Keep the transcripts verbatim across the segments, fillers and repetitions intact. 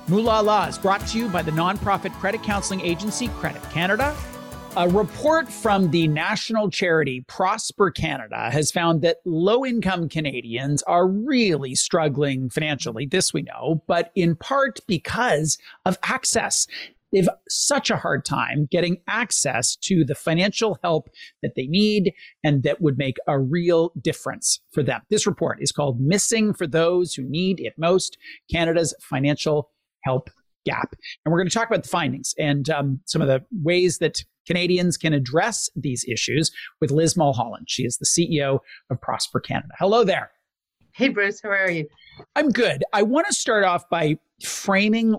Moolah Law is brought to you by the nonprofit credit counseling agency Credit Canada. A report from the national charity Prosper Canada has found that low-income Canadians are really struggling financially. This we know, but in part because of access. They've such a hard time getting access to the financial help that they need and that would make a real difference for them. This report is called Missing for Those Who Need It Most, Canada's Financial Help Gap. And we're going to talk about the findings and um, some of the ways that Canadians can address these issues with Liz Mulholland. She is the C E O of Prosper Canada. Hello there. Hey, Bruce. How are you? I'm good. I want to start off by framing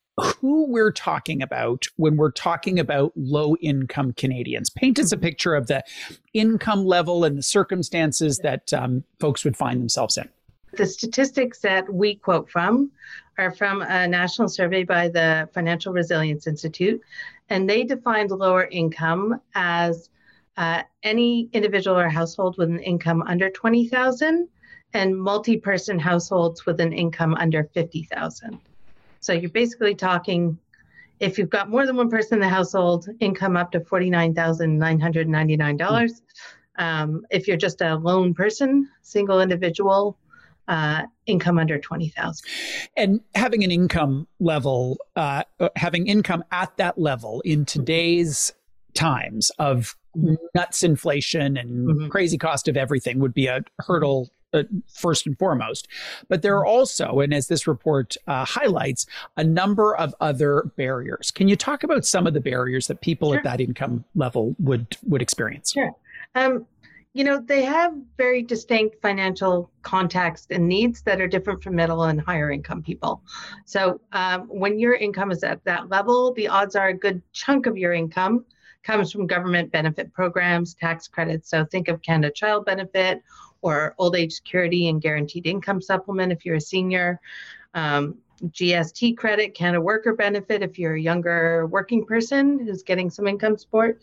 who we're talking about when we're talking about low-income Canadians. Paint us a picture of the income level and the circumstances that um, folks would find themselves in. The statistics that we quote from are from a national survey by the Financial Resilience Institute, and they defined lower income as uh, any individual or household with an income under twenty thousand dollars and multi-person households with an income under fifty thousand dollars. So you're basically talking, if you've got more than one person in the household, income up to forty-nine thousand nine hundred ninety-nine dollars. Um, if you're just a lone person, single individual, uh, income under twenty thousand. And having an income level, uh, having income at that level in today's times of nuts inflation and mm-hmm. crazy cost of everything would be a hurdle uh, first and foremost. But there are also, and as this report uh, highlights, a number of other barriers. Can you talk about some of the barriers that people sure. at that income level would would experience? Sure. Um, You know, they have very distinct financial context and needs that are different from middle and higher income people. So um, when your income is at that level, the odds are a good chunk of your income comes from government benefit programs, tax credits. So think of Canada Child Benefit or Old Age Security and Guaranteed Income Supplement if you're a senior. Um, G S T credit, Canada Worker Benefit if you're a younger working person who's getting some income support.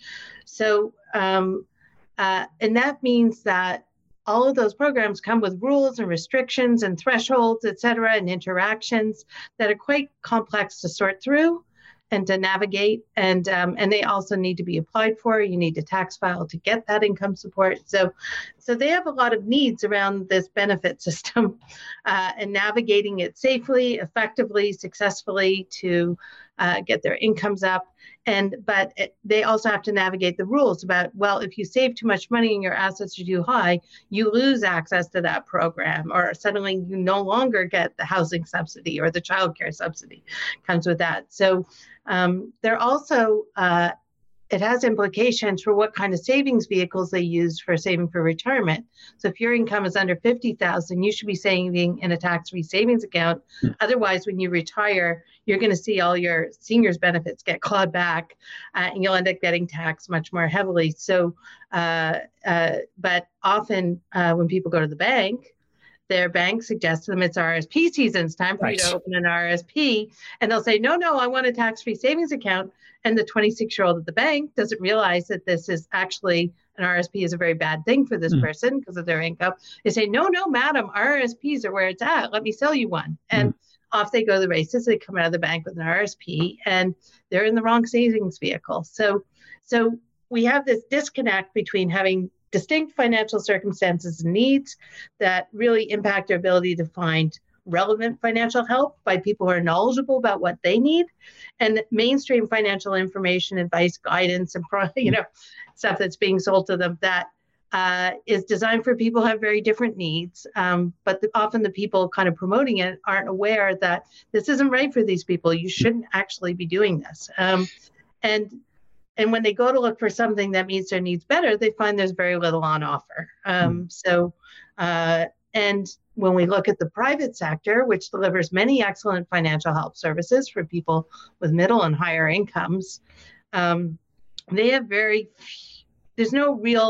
So um, Uh, and that means that all of those programs come with rules and restrictions and thresholds, et cetera, and interactions that are quite complex to sort through and to navigate. And um, and they also need to be applied for. You need a tax file to get that income support. So, so they have a lot of needs around this benefit system uh, and navigating it safely, effectively, successfully to uh, get their incomes up. And but it, they also have to navigate the rules about, well, if you save too much money and your assets are too high, you lose access to that program, or suddenly you no longer get the housing subsidy or the childcare subsidy comes with that. So um, they're also, uh, it has implications for what kind of savings vehicles they use for saving for retirement. So if your income is under fifty thousand dollars, you should be saving in a tax-free savings account. Otherwise, when you retire, you're going to see all your seniors benefits get clawed back uh, and you'll end up getting taxed much more heavily. So, uh, uh, but often uh, when people go to the bank, their bank suggests to them it's R S P season. It's time for right. you to open an R S P. And they'll say, no, no, I want a tax-free savings account. And the twenty-six-year-old at the bank doesn't realize that this is actually, an R S P is a very bad thing for this mm. person because of their income. They say, no, no, madam, R S Ps are where it's at. Let me sell you one. And mm. off they go to the races. They come out of the bank with an R S P and they're in the wrong savings vehicle. So, so we have this disconnect between having distinct financial circumstances and needs that really impact their ability to find relevant financial help by people who are knowledgeable about what they need, and mainstream financial information, advice, guidance, and you know stuff that's being sold to them that uh, is designed for people who have very different needs. Um, but the, often the people kind of promoting it aren't aware that this isn't right for these people. You shouldn't actually be doing this. Um, and And when they go to look for something that meets their needs better, they find there's very little on offer. Um, so, uh, and when we look at the private sector, which delivers many excellent financial help services for people with middle and higher incomes, um, they have very, there's no real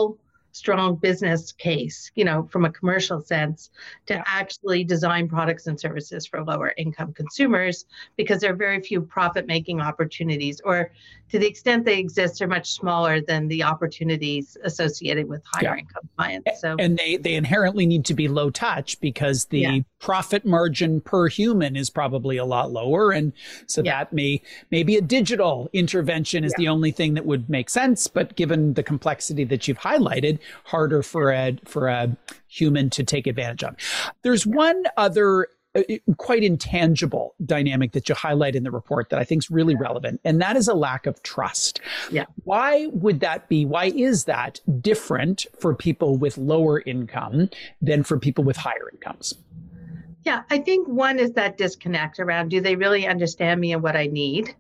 strong business case, you know, from a commercial sense, to Yeah. actually design products and services for lower income consumers, because there are very few profit making opportunities, or to the extent they exist, are much smaller than the opportunities associated with higher Yeah. income clients. So, And they, they inherently need to be low touch because the yeah. profit margin per human is probably a lot lower. And so Yeah. that may, maybe a digital intervention is Yeah. the only thing that would make sense. But given the complexity that you've highlighted, harder for a, for a human to take advantage of. There's one other uh, quite intangible dynamic that you highlight in the report that I think is really relevant, and that is a lack of trust. Yeah. Why would that be? Why is that different for people with lower income than for people with higher incomes? Yeah, I think one is that disconnect around, do they really understand me and what I need?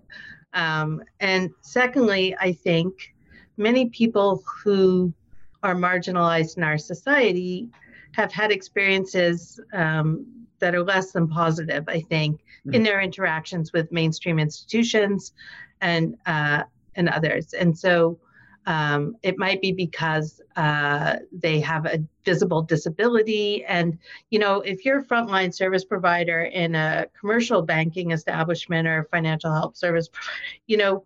Um, and secondly, I think many people who are marginalized in our society have had experiences um, that are less than positive, I think, mm-hmm. in their interactions with mainstream institutions and uh, and others. And so um, it might be because uh, they have a visible disability. And, you know, if you're a frontline service provider in a commercial banking establishment or financial help service, you know,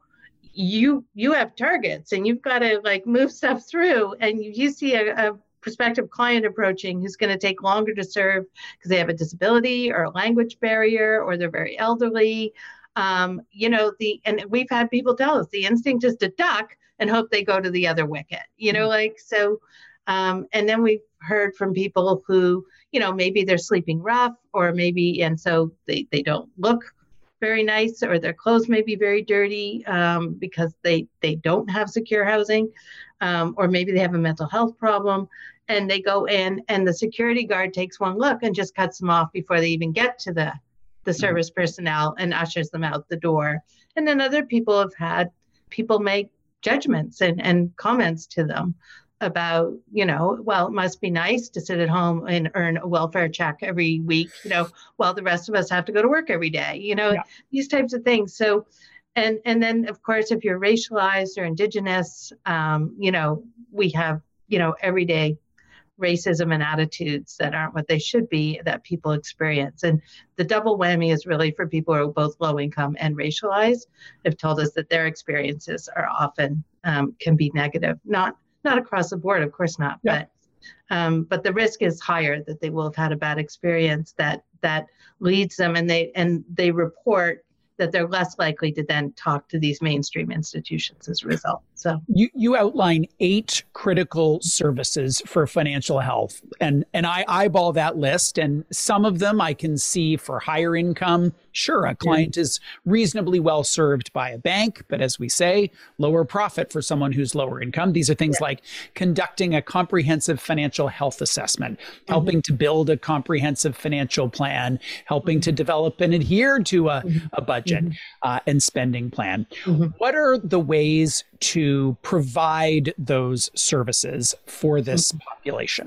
you you have targets and you've got to like move stuff through, and you, you see a, a prospective client approaching who's going to take longer to serve because they have a disability or a language barrier or they're very elderly. Um, you know, the and we've had people tell us the instinct is to duck and hope they go to the other wicket, you know, like so. Um, and then we've heard from people who, you know, maybe they're sleeping rough, or maybe, and so they, they don't look very nice, or their clothes may be very dirty um, because they, they don't have secure housing, um, or maybe they have a mental health problem, and they go in and the security guard takes one look and just cuts them off before they even get to the, the service personnel and ushers them out the door. And then other people have had people make judgments and, and comments to them about, you know, well, it must be nice to sit at home and earn a welfare check every week, you know, while the rest of us have to go to work every day, you know, yeah. these types of things. So, and and then, of course, if you're racialized or indigenous, um, you know, we have, you know, everyday racism and attitudes that aren't what they should be that people experience. And the double whammy is really for people who are both low income and racialized, have told us that their experiences are often um, can be negative, not Not across the board, of course not, yeah. but um, but the risk is higher that they will have had a bad experience that that leads them, and they and they report that they're less likely to then talk to these mainstream institutions as a result. So you you outline eight critical services for financial health, and and I eyeball that list, and some of them I can see for higher income. Sure, a client yeah. is reasonably well served by a bank, but as we say, lower profit for someone who's lower income. These are things yeah. like conducting a comprehensive financial health assessment, mm-hmm. helping to build a comprehensive financial plan, helping mm-hmm. to develop and adhere to a, mm-hmm. a budget mm-hmm. uh, and spending plan. Mm-hmm. What are the ways to provide those services for this mm-hmm. population?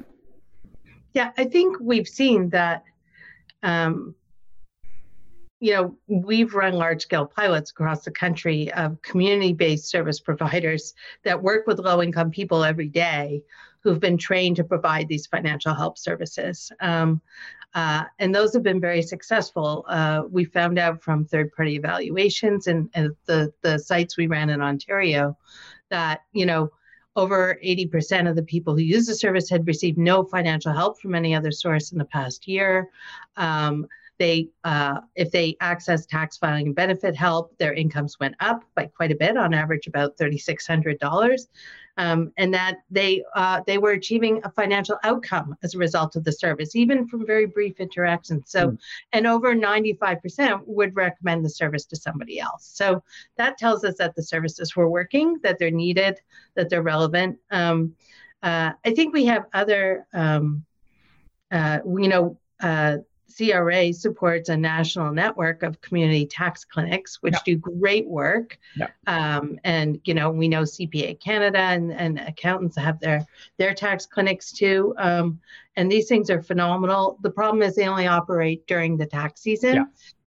Yeah, I think we've seen that um, you know, we've run large-scale pilots across the country of community-based service providers that work with low-income people every day who've been trained to provide these financial help services. Um, uh, and those have been very successful. Uh, we found out from third-party evaluations and, and the, the sites we ran in Ontario that, you know, over eighty percent of the people who use the service had received no financial help from any other source in the past year. Um, They, uh, if they access tax filing and benefit help, their incomes went up by quite a bit, on average about three thousand six hundred dollars, um, and that they uh, they were achieving a financial outcome as a result of the service, even from very brief interactions. So, mm. and over ninety-five percent would recommend the service to somebody else. So that tells us that the services were working, that they're needed, that they're relevant. Um, uh, I think we have other, um, uh, you know. Uh, C R A supports a national network of community tax clinics, which yeah. do great work. Yeah. Um, and, you know, we know C P A Canada and, and accountants have their, their tax clinics too. Um, and these things are phenomenal. The problem is they only operate during the tax season. Yeah.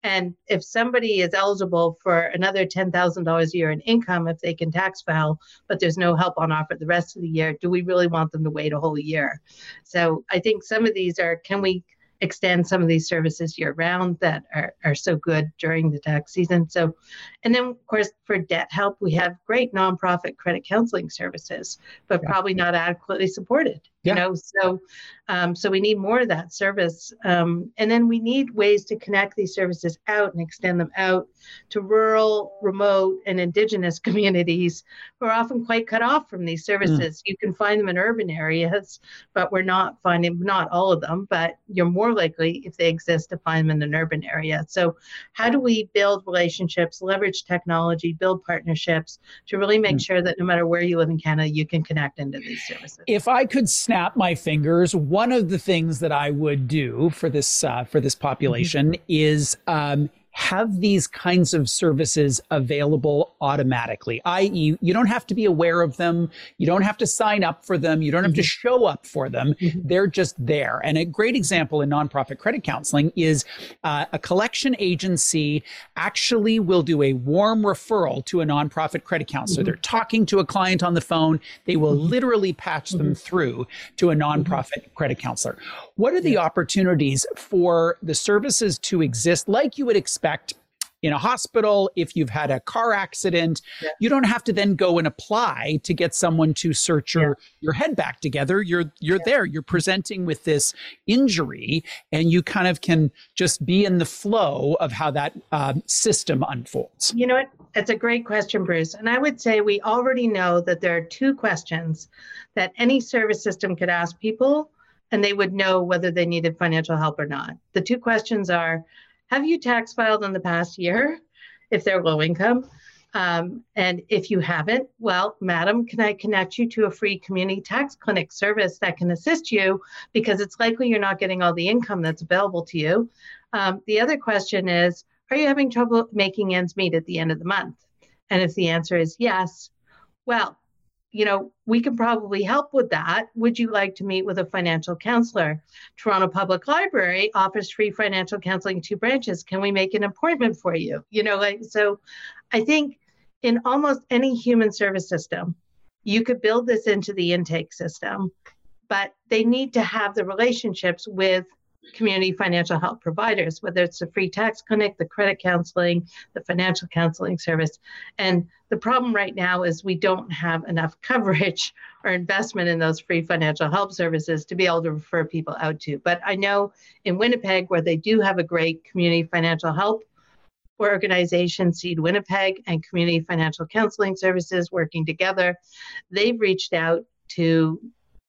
And if somebody is eligible for another ten thousand dollars a year in income, if they can tax file, but there's no help on offer the rest of the year, do we really want them to wait a whole year? So I think some of these are, can we extend some of these services year round that are, are so good during the tax season? So, and then of course, for debt help, we have great nonprofit credit counseling services, but yeah. probably not adequately supported. You yeah. know, so um, so we need more of that service. Um, and then we need ways to connect these services out and extend them out to rural, remote, and indigenous communities who are often quite cut off from these services. Mm. You can find them in urban areas, but we're not finding, not all of them, but you're more likely, if they exist, to find them in an urban area. So how do we build relationships, leverage technology, build partnerships to really make mm. sure that no matter where you live in Canada, you can connect into these services? If I could snap my fingers, one of the things that I would do for this uh, for this population mm-hmm. is um, have these kinds of services available automatically, that is, you don't have to be aware of them. You don't have to sign up for them. You don't have mm-hmm. to show up for them. Mm-hmm. They're just there. And a great example in nonprofit credit counseling is uh, a collection agency actually will do a warm referral to a nonprofit credit counselor. Mm-hmm. They're talking to a client on the phone. They will mm-hmm. literally patch mm-hmm. them through to a nonprofit mm-hmm. credit counselor. What are the yeah. opportunities for the services to exist like you would expect in a hospital? If you've had a car accident, yeah. you don't have to then go and apply to get someone to search your, yeah. your head back together. You're you're yeah. there. You're presenting with this injury, and you kind of can just be in the flow of how that um, system unfolds. You know what? It's a great question, Bruce. And I would say we already know that there are two questions that any service system could ask people, and they would know whether they needed financial help or not. The two questions are, have you tax filed in the past year if they're low income? Um, and if you haven't, well, madam, can I connect you to a free community tax clinic service that can assist you, because it's likely you're not getting all the income that's available to you. Um, the other question is, are you having trouble making ends meet at the end of the month? And if the answer is yes, well, you know, we can probably help with that. Would you like to meet with a financial counselor? Toronto Public Library offers free financial counseling in two branches. Can we make an appointment for you? You know, like, so I think in almost any human service system, you could build this into the intake system, but they need to have the relationships with community financial help providers, whether it's the free tax clinic, the credit counseling, the financial counseling service. And the problem right now is we don't have enough coverage or investment in those free financial help services to be able to refer people out to. But I know in Winnipeg, where they do have a great community financial help organization, Seed Winnipeg, and community financial counseling services working together, they've reached out to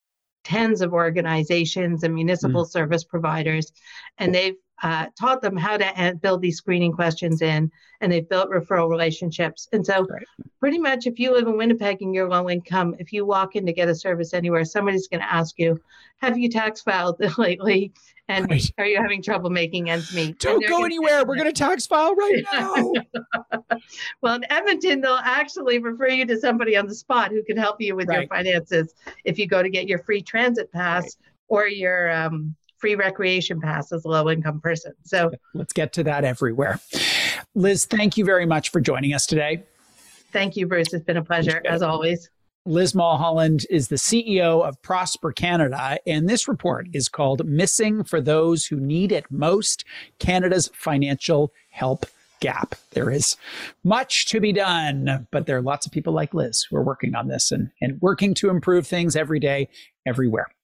tens of organizations and municipal mm. service providers, and they've uh, taught them how to build these screening questions in, and they've built referral relationships. And so right. pretty much if you live in Winnipeg and you're low income, if you walk in to get a service anywhere, somebody's going to ask you, have you tax filed lately? And right. are you having trouble making ends meet? Don't go anywhere. We're going to tax file right now. Well, in Edmonton, they'll actually refer you to somebody on the spot who can help you with right. your finances if you go to get your free transit pass right. or your um, free recreation pass as a low-income person. So let's get to that everywhere. Liz, thank you very much for joining us today. Thank you, Bruce. It's been a pleasure, as always. Liz Mulholland is the C E O of Prosper Canada, and this report is called Missing for Those Who Need It Most, Canada's Financial Help Gap. There is much to be done, but there are lots of people like Liz who are working on this and, and working to improve things every day, everywhere.